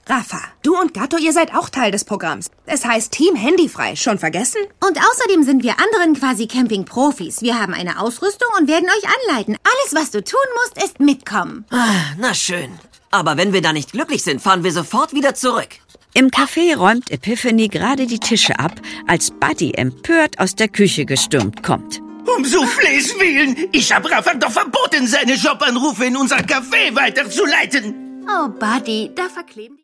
Rafa, du und Gato, ihr seid auch Teil des Programms. Es heißt Team Handyfrei. Schon vergessen? Und außerdem sind wir anderen quasi Camping-Profis. Wir haben eine Ausrüstung und werden euch anleiten. Alles, was du tun musst, ist mitkommen. Na schön. Aber wenn wir da nicht glücklich sind, fahren wir sofort wieder zurück. Im Café räumt Epiphany gerade die Tische ab, als Buddy empört aus der Küche gestürmt kommt. Um Soufflés willen! Ich hab Rafa doch verboten, seine Jobanrufe in unser Café weiterzuleiten! Oh, Buddy, da verkleben die...